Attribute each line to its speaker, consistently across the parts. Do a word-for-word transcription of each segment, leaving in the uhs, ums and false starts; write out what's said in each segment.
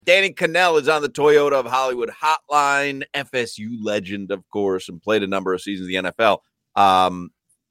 Speaker 1: Danny Kanell is on the Toyota of Hollywood hotline, F S U legend, of course, and played a number of seasons in the N F L. Um,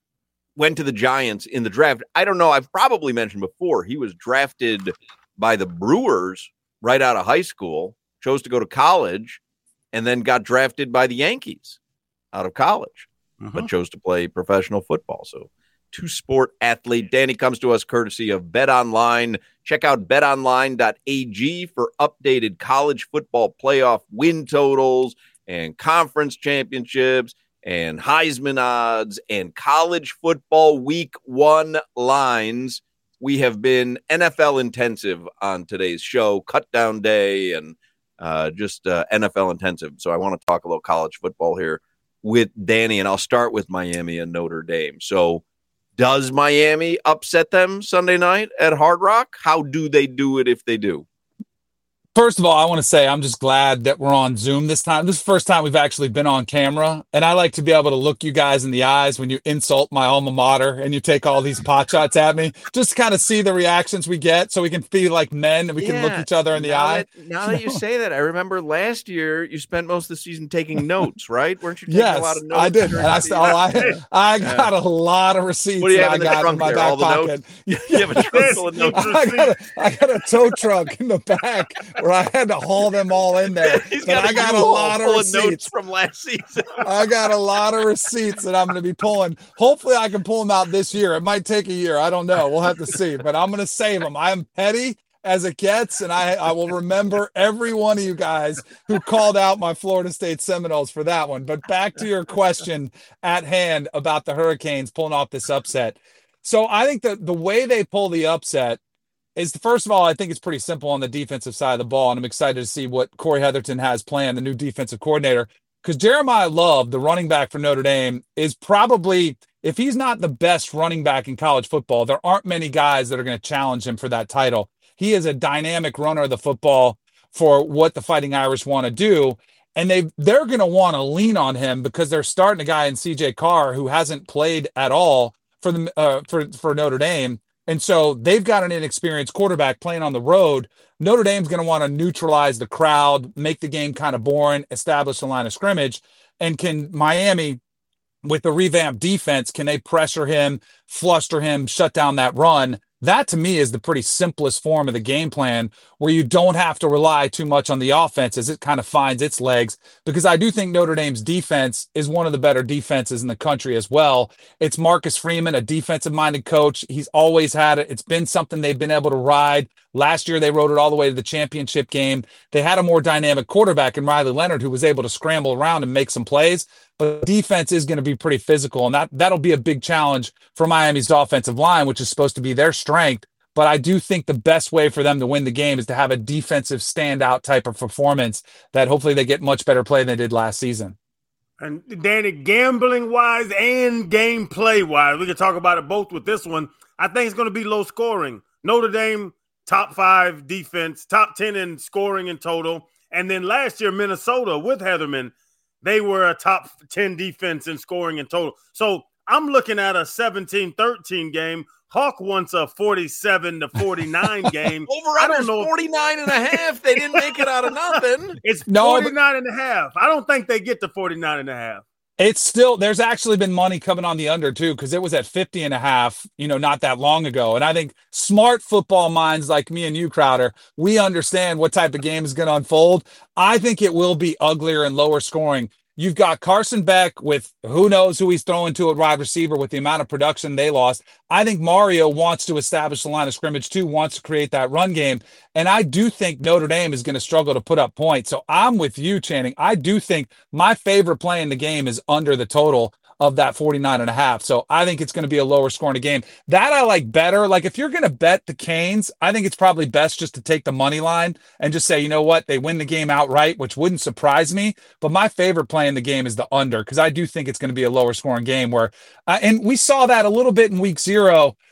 Speaker 1: went to the Giants in the draft. I don't know. I've probably mentioned before, he was drafted by the Brewers right out of high school, chose to go to college, and then got drafted by the Yankees out of college, uh-huh. but chose to play professional football. So two-sport athlete. Danny comes to us courtesy of BetOnline. Check out bet online dot a g for updated college football playoff win totals and conference championships and Heisman odds and college football week one lines. We have been N F L intensive on today's show, cut down day and uh, just uh, N F L intensive. So I want to talk a little college football here with Danny, and I'll start with Miami and Notre Dame. So does Miami upset them Sunday night at Hard Rock? How do they do it if they do?
Speaker 2: First of all, I want to say I'm just glad that we're on Zoom this time. This is the first time we've actually been on camera, and I like to be able to look you guys in the eyes when you insult my alma mater and you take all these pot shots at me, just to kind of see the reactions we get so we can feel like men and we yeah, can look each other in the
Speaker 1: now
Speaker 2: eye.
Speaker 1: That, now that you say that, I remember last year you spent most of the season taking notes, right? Weren't you taking
Speaker 2: yes,
Speaker 1: a lot of notes?
Speaker 2: I did. And I, oh, I, I got a lot of receipts.
Speaker 1: What do you have
Speaker 2: I
Speaker 1: in the
Speaker 2: got
Speaker 1: trunk
Speaker 2: in my
Speaker 1: there?
Speaker 2: back
Speaker 1: All the
Speaker 2: pocket.
Speaker 1: notes? You have a trunk full of notes.
Speaker 2: I got, a, I got a tow truck in the back where I had to haul them all in there.
Speaker 1: He's
Speaker 2: but
Speaker 1: got
Speaker 2: I got a lot of receipts
Speaker 1: of notes from last season.
Speaker 2: I got a lot of receipts that I'm going to be pulling. Hopefully I can pull them out this year. It might take a year. I don't know. We'll have to see, but I'm going to save them. I'm petty as it gets, and I, I will remember every one of you guys who called out my Florida State Seminoles for that one. But back to your question at hand about the Hurricanes pulling off this upset. So I think that the way they pull the upset is, first of all, I think it's pretty simple on the defensive side of the ball, and I'm excited to see what Corey Heatherton has planned, the new defensive coordinator, because Jeremiah Love, the running back for Notre Dame, is probably, if he's not the best running back in college football, there aren't many guys that are going to challenge him for that title. He is a dynamic runner of the football for what the Fighting Irish want to do, and they, they're going to want to lean on him because they're starting a guy in C J Carr who hasn't played at all for the uh, for, for Notre Dame. And so they've got an inexperienced quarterback playing on the road. Notre Dame's going to want to neutralize the crowd, make the game kind of boring, establish a line of scrimmage. And can Miami, with the revamped defense, can they pressure him, fluster him, shut down that run? That, to me, is the pretty simplest form of the game plan where you don't have to rely too much on the offense as it kind of finds its legs, because I do think Notre Dame's defense is one of the better defenses in the country as well. It's Marcus Freeman, a defensive-minded coach. He's always had it. It's been something they've been able to ride. Last year, they rode it all the way to the championship game. They had a more dynamic quarterback in Riley Leonard who was able to scramble around and make some plays. But defense is going to be pretty physical, and that, that'll be a big challenge for Miami's offensive line, which is supposed to be their strength. But I do think the best way for them to win the game is to have a defensive standout type of performance that hopefully they get much better play than they did last season.
Speaker 3: And Danny, gambling-wise and gameplay-wise, we can talk about it both with this one. I think it's going to be low scoring. Notre Dame, top five defense, top ten in scoring in total. And then last year, Minnesota with Heatherman, they were a top ten defense in scoring in total. So I'm looking at a seventeen thirteen game. Hawk wants a forty-seven to forty-nine game.
Speaker 1: Over-under forty-nine and a half. They didn't make it out of nothing.
Speaker 3: It's no, forty-nine and a half. I don't think they get to forty-nine and a half.
Speaker 2: It's still, there's actually been money coming on the under too, because it was at fifty and a half, you know, not that long ago. And I think smart football minds like me and you, Crowder, we understand what type of game is going to unfold. I think it will be uglier and lower scoring. You've got Carson Beck with who knows who he's throwing to at wide receiver with the amount of production they lost. I think Mario wants to establish the line of scrimmage too, wants to create that run game. And I do think Notre Dame is going to struggle to put up points. So I'm with you, Channing. I do think my favorite play in the game is under the total of that forty-nine and a half. So I think it's going to be a lower scoring game. That I like better. Like if you're going to bet the Canes, I think it's probably best just to take the money line and just say, you know what, they win the game outright, which wouldn't surprise me. But my favorite play in the game is the under, because I do think it's going to be a lower scoring game where, uh, and we saw that a little bit in week zero.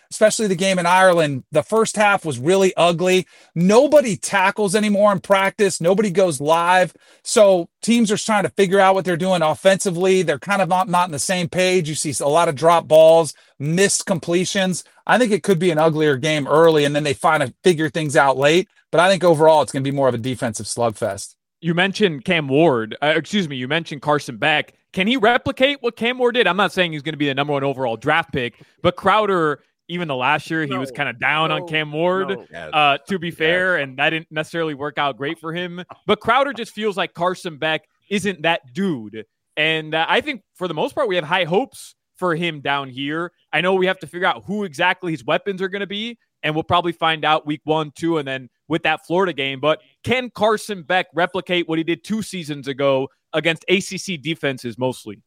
Speaker 2: especially the game in Ireland. The first half was really ugly. Nobody tackles anymore in practice. Nobody goes live. So teams are trying to figure out what they're doing offensively. They're kind of not, not on the same page. You see a lot of drop balls, missed completions. I think it could be an uglier game early, and then they find to figure things out late. But I think overall it's going to be more of a defensive slugfest.
Speaker 4: You mentioned Cam Ward. Uh, excuse me, you mentioned Carson Beck. Can he replicate what Cam Ward did? I'm not saying he's going to be the number one overall draft pick, but Crowder, even the last year, he no, was kind of down no, on Cam Ward, no. uh, to be fair, and that didn't necessarily work out great for him. But Crowder just feels like Carson Beck isn't that dude. And uh, I think for the most part, we have high hopes for him down here. I know we have to figure out who exactly his weapons are going to be, and we'll probably find out week one, two, and then with that Florida game. But can Carson Beck replicate what he did two seasons ago against A C C defenses mostly?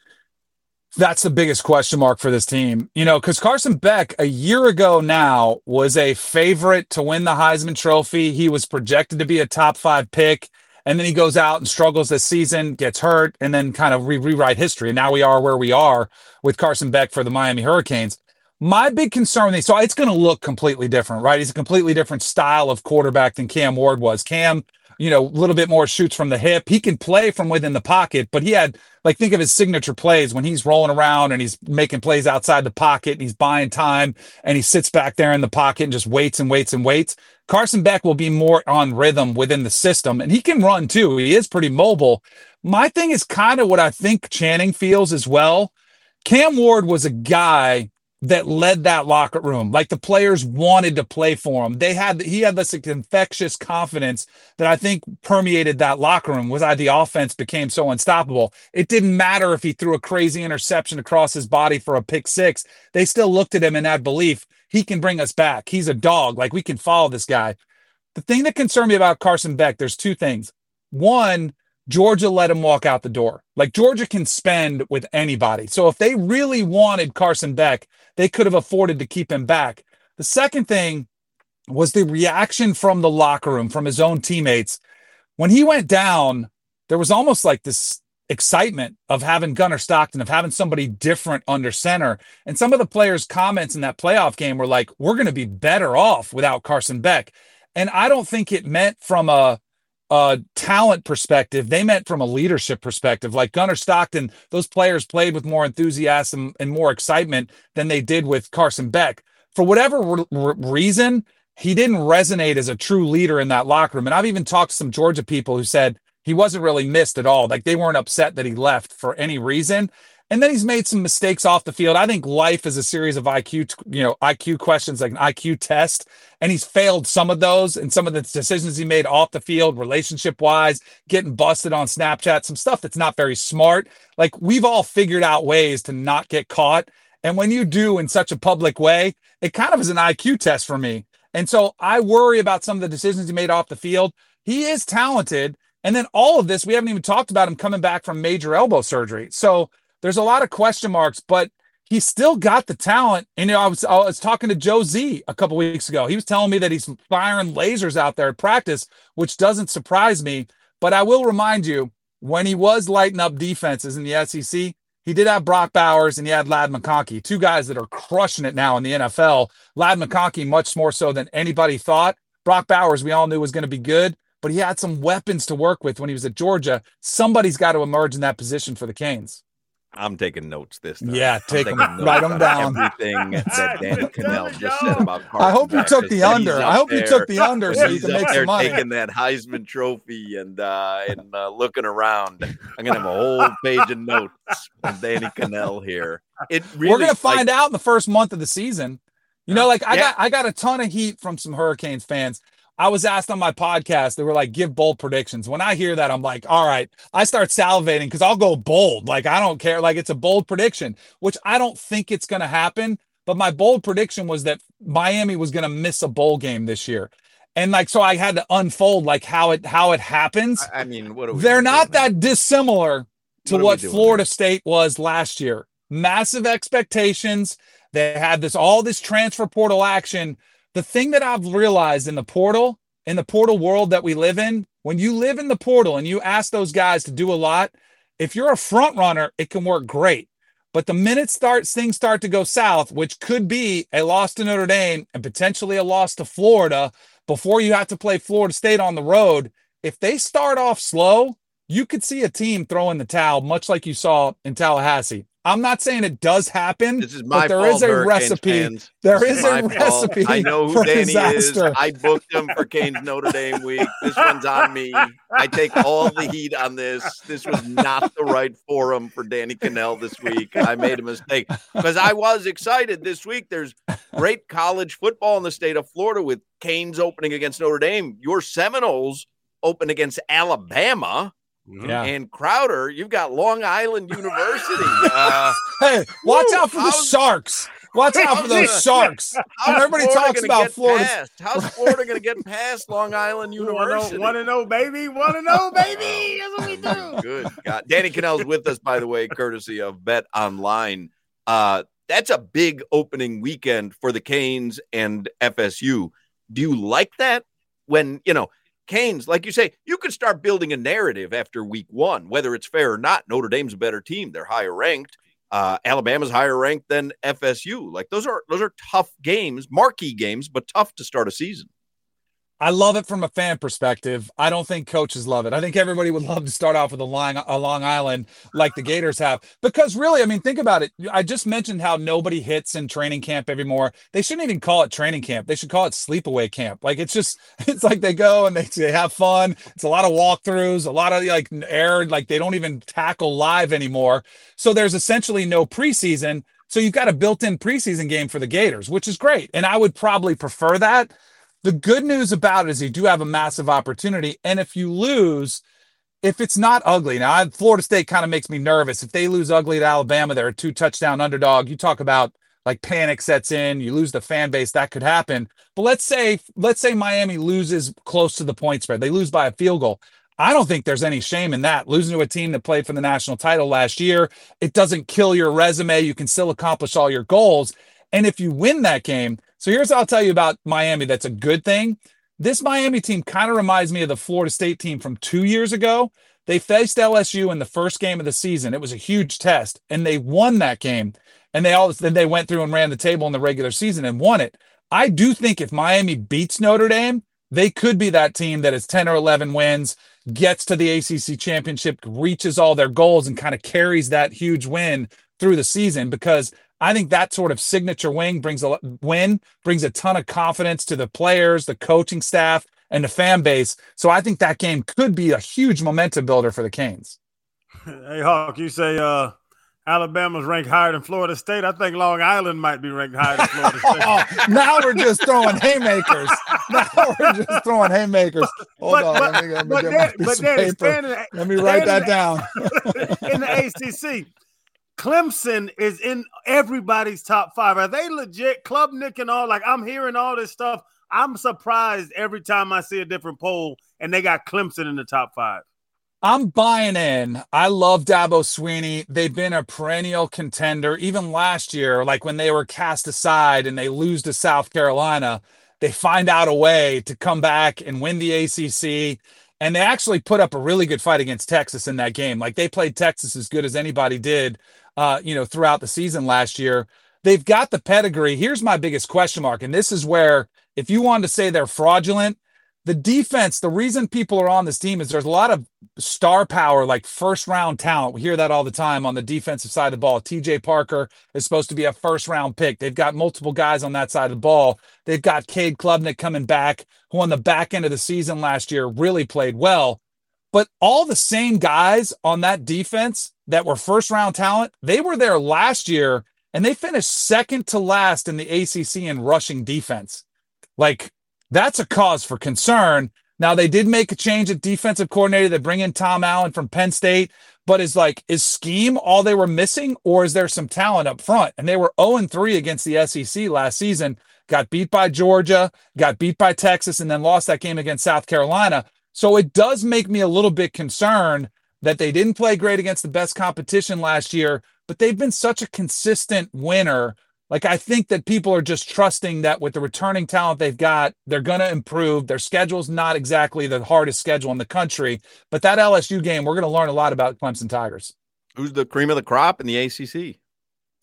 Speaker 2: That's the biggest question mark for this team. You know, because Carson Beck a year ago now was a favorite to win the Heisman Trophy. He was projected to be a top five pick. And then he goes out and struggles this season, gets hurt, and then kind of re- rewrite history. And now we are where we are with Carson Beck for the Miami Hurricanes. My big concern with these, so it's going to look completely different, right? He's a completely different style of quarterback than Cam Ward was. Cam, you know, a little bit more shoots from the hip. He can play from within the pocket, but he had, like, think of his signature plays when he's rolling around and he's making plays outside the pocket and he's buying time and he sits back there in the pocket and just waits and waits and waits. Carson Beck will be more on rhythm within the system, and he can run too. He is pretty mobile. My thing is kind of what I think Channing feels as well. Cam Ward was a guy that led that locker room. Like, the players wanted to play for him. They had, he had this infectious confidence that I think permeated that locker room. Was why the offense became so unstoppable. It didn't matter if he threw a crazy interception across his body for a pick six. They still looked at him in that belief. He can bring us back. He's a dog. Like, we can follow this guy. The thing that concerned me about Carson Beck, there's two things. One, Georgia let him walk out the door. Like, Georgia can spend with anybody. So if they really wanted Carson Beck, they could have afforded to keep him back. The second thing was the reaction from the locker room, from his own teammates. When he went down, there was almost like this excitement of having Gunnar Stockton, of having somebody different under center. And some of the players' comments in that playoff game were like, we're going to be better off without Carson Beck. And I don't think it meant from a, a talent perspective. They meant from a leadership perspective. Like, Gunnar Stockton, those players played with more enthusiasm and more excitement than they did with Carson Beck. For whatever re- re- reason, he didn't resonate as a true leader in that locker room. And I've even talked to some Georgia people who said he wasn't really missed at all. Like, they weren't upset that he left for any reason. And then he's made some mistakes off the field. I think life is a series of I Q, you know, I Q questions, like an I Q test. And he's failed some of those, and some of the decisions he made off the field, relationship wise, getting busted on Snapchat, some stuff that's not very smart. Like, we've all figured out ways to not get caught. And when you do in such a public way, it kind of is an I Q test for me. And so I worry about some of the decisions he made off the field. He is talented. And then all of this, we haven't even talked about him coming back from major elbow surgery. So there's a lot of question marks, but he's still got the talent. And, you know, I was, I was talking to Joe Z a couple weeks ago. He was telling me that he's firing lasers out there at practice, which doesn't surprise me. But I will remind you, when he was lighting up defenses in the S E C, he did have Brock Bowers and he had Ladd McConkey, two guys that are crushing it now in the N F L. Ladd McConkey much more so than anybody thought. Brock Bowers, we all knew was going to be good, but he had some weapons to work with when he was at Georgia. Somebody's got to emerge in that position for the Canes.
Speaker 1: I'm taking notes this time.
Speaker 2: Yeah, take them, write them down.
Speaker 1: Everything that Danny Cannell just said about Carson
Speaker 2: I hope you took the under. I hope
Speaker 1: there.
Speaker 2: you took the under so you
Speaker 1: He's
Speaker 2: can
Speaker 1: up
Speaker 2: make
Speaker 1: there
Speaker 2: some money.
Speaker 1: taking that Heisman Trophy and uh, and uh, looking around. I'm gonna have a whole page of notes from Danny Cannell here. It really,
Speaker 2: We're gonna find
Speaker 1: like,
Speaker 2: out in the first month of the season. You know, like I
Speaker 1: yeah.
Speaker 2: got I got a ton of heat from some Hurricanes fans. I was asked on my podcast, they were like, give bold predictions. When I hear that, I'm like, all right, I start salivating because I'll go bold. Like, I don't care. Like, it's a bold prediction, which I don't think it's going to happen. But my bold prediction was that Miami was going to miss a bowl game this year. And like, so I had to unfold like how it, how it happens.
Speaker 1: I mean, what are we
Speaker 2: They're
Speaker 1: doing,
Speaker 2: not
Speaker 1: man?
Speaker 2: that dissimilar to
Speaker 1: what,
Speaker 2: what
Speaker 1: doing,
Speaker 2: Florida
Speaker 1: man?
Speaker 2: State was last year. Massive expectations. They had this, all this transfer portal action. The thing that I've realized in the portal, in the portal world that we live in, when you live in the portal and you ask those guys to do a lot, if you're a front runner, it can work great. But the minute starts things start to go south, which could be a loss to Notre Dame and potentially a loss to Florida before you have to play Florida State on the road, if they start off slow, you could see a team throw in the towel, much like you saw in Tallahassee. I'm not saying it does happen,
Speaker 1: this is my
Speaker 2: but there
Speaker 1: fault,
Speaker 2: is a
Speaker 1: Hurricanes
Speaker 2: recipe.
Speaker 1: fans.
Speaker 2: There
Speaker 1: This
Speaker 2: is
Speaker 1: is
Speaker 2: a
Speaker 1: my fault.
Speaker 2: recipe
Speaker 1: I know who
Speaker 2: for
Speaker 1: Danny
Speaker 2: disaster.
Speaker 1: is. I booked him for Canes Notre Dame week. This one's on me. I take all the heat on this. This was not the right forum for Danny Cannell this week. I made a mistake because I was excited this week. There's great college football in the state of Florida with Canes opening against Notre Dame. Your Seminoles open against Alabama.
Speaker 2: Yeah.
Speaker 1: And Crowder, you've got Long Island University. Uh,
Speaker 2: Hey, watch
Speaker 1: woo,
Speaker 2: out for the
Speaker 1: how's-
Speaker 2: Sharks. Watch out for those Sharks.
Speaker 1: how's
Speaker 2: Everybody
Speaker 1: Florida
Speaker 2: talks
Speaker 1: gonna
Speaker 2: about
Speaker 1: get
Speaker 2: Florida.
Speaker 1: past? How's Florida going to get past Long Island University?
Speaker 3: Want to know, baby? Want to know, baby? That's what we do.
Speaker 1: Good God. Danny Cannell's with us, by the way, courtesy of Bet Online. Uh, that's a big opening weekend for the Canes and F S U. Do you like that? When, you know, Canes, like you say, you could start building a narrative after week one, whether it's fair or not. Notre Dame's a better team. They're higher ranked. Uh, Alabama's higher ranked than F S U. Like those are those are tough games, marquee games, but tough to start a season.
Speaker 2: I love it from a fan perspective. I don't think coaches love it. I think everybody would love to start off with a Long, a Long Island like the Gators have. Because really, I mean, think about it. I just mentioned how nobody hits in training camp anymore. They shouldn't even call it training camp. They should call it sleepaway camp. Like it's just, it's like they go and they, they have fun. It's a lot of walkthroughs, a lot of like air, like they don't even tackle live anymore. So there's essentially no preseason. So you've got a built-in preseason game for the Gators, which is great. And I would probably prefer that. The good news about it is you do have a massive opportunity. And if you lose, if it's not ugly, now I, Florida State kind of makes me nervous. If they lose ugly to Alabama, they're a two touchdown underdog. You talk about like panic sets in, you lose the fan base, that could happen. But let's say, let's say Miami loses close to the point spread. They lose by a field goal. I don't think there's any shame in that. Losing to a team that played for the national title last year, it doesn't kill your resume. You can still accomplish all your goals. And if you win that game, so here's what I'll tell you about Miami that's a good thing. This Miami team kind of reminds me of the Florida State team from two years ago. They faced L S U in the first game of the season. It was a huge test, and they won that game. And they all then they went through and ran the table in the regular season and won it. I do think if Miami beats Notre Dame, they could be that team that is ten or eleven wins, gets to the A C C championship, reaches all their goals, and kind of carries that huge win through the season, because I think that sort of signature win brings a win brings a ton of confidence to the players, the coaching staff, and the fan base. So I think that game could be a huge momentum builder for the Canes.
Speaker 3: Hey, Hawk, you say uh, Alabama's ranked higher than Florida State. I think Long Island might be ranked higher than Florida State.
Speaker 2: Oh, now we're just throwing haymakers. Now we're just throwing haymakers. Hold
Speaker 3: but,
Speaker 2: on,
Speaker 3: but,
Speaker 2: let me, let me
Speaker 3: but
Speaker 2: get
Speaker 3: that,
Speaker 2: my piece
Speaker 3: but
Speaker 2: of
Speaker 3: that
Speaker 2: paper.
Speaker 3: standing,
Speaker 2: Let me write that
Speaker 3: standing
Speaker 2: down.
Speaker 3: in the A C C, Clemson is in everybody's top five. Are they legit? Klubnik and all, like I'm hearing all this stuff. I'm surprised every time I see a different poll and they got Clemson in the top five.
Speaker 2: I'm buying in. I love Dabo Swinney. They've been a perennial contender. Even last year, like when they were cast aside and they lose to South Carolina, they find out a way to come back and win the A C C. And they actually put up a really good fight against Texas in that game. Like they played Texas as good as anybody did, uh, you know, throughout the season last year. They've got the pedigree. Here's my biggest question mark. And this is where, if you wanted to say they're fraudulent, the defense, the reason people are on this team is there's a lot of star power, like first round talent. We hear that all the time on the defensive side of the ball. T J Parker is supposed to be a first round pick. They've got multiple guys on that side of the ball. They've got Cade Klubnik coming back, who on the back end of the season last year really played well. But all the same guys on that defense that were first round talent, they were there last year and they finished second to last in the A C C in rushing defense. Like, that's a cause for concern. Now, they did make a change at defensive coordinator. They bring in Tom Allen from Penn State, but is like, is scheme all they were missing, or is there some talent up front? And they were oh and three against the S E C last season, got beat by Georgia, got beat by Texas, and then lost that game against South Carolina. So it does make me a little bit concerned that they didn't play great against the best competition last year, but they've been such a consistent winner. Like, I think that people are just trusting that with the returning talent they've got, they're going to improve. Their schedule's not exactly the hardest schedule in the country, but that L S U game, we're going to learn a lot about Clemson Tigers.
Speaker 1: Who's the cream of the crop in the A C C?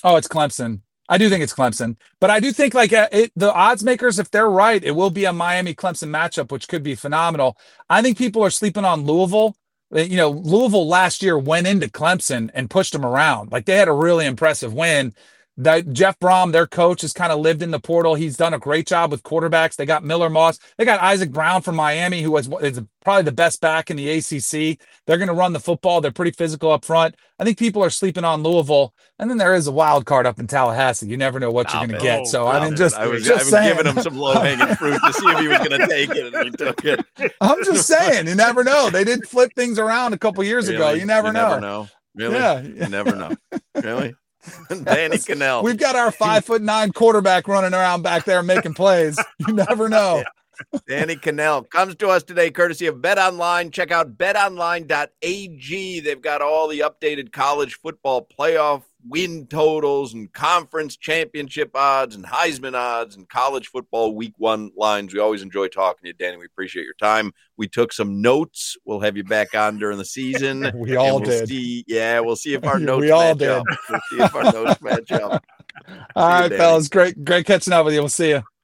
Speaker 2: Oh, it's Clemson. I do think it's Clemson, but I do think like uh, it, the odds makers, if they're right, it will be a Miami Clemson matchup, which could be phenomenal. I think people are sleeping on Louisville. You know, Louisville last year went into Clemson and pushed them around. Like they had a really impressive win. That Jeff Brom, their coach, has kind of lived in the portal. He's done a great job with quarterbacks. They got Miller Moss. They got Isaac Brown from Miami, who was is probably the best back in the A C C. They're going to run the football. They're pretty physical up front. I think people are sleeping on Louisville. And then there is a wild card up in Tallahassee. You never know what
Speaker 1: Stop
Speaker 2: you're going
Speaker 1: it.
Speaker 2: to get. So, I mean,
Speaker 1: it.
Speaker 2: just,
Speaker 1: I was,
Speaker 2: just
Speaker 1: I was
Speaker 2: saying.
Speaker 1: giving him some low-hanging fruit to see if he was going to take it, and he took it.
Speaker 2: I'm just saying. You never know. They did flip things around a couple years
Speaker 1: Really?
Speaker 2: ago. You never
Speaker 1: you
Speaker 2: know.
Speaker 1: Never know. Really?
Speaker 2: Yeah.
Speaker 1: You never know. Really? Danny Kanell.
Speaker 2: We've got our five foot nine quarterback running around back there making plays. You never know.
Speaker 1: Danny Kanell comes to us today courtesy of BetOnline. Check out bet online dot a g. They've got all the updated college football playoff win totals and conference championship odds and Heisman odds and college football week one lines. We always enjoy talking to you, Danny. We appreciate your time. We took some notes. We'll have you back on during the season.
Speaker 2: We all
Speaker 1: we'll
Speaker 2: did.
Speaker 1: See, yeah, we'll see if our notes
Speaker 2: we all
Speaker 1: match
Speaker 2: did.
Speaker 1: up. We'll see if our notes match up.
Speaker 2: All
Speaker 1: See you,
Speaker 2: right,
Speaker 1: Danny.
Speaker 2: fellas. Great, great catching up with you. We'll see you.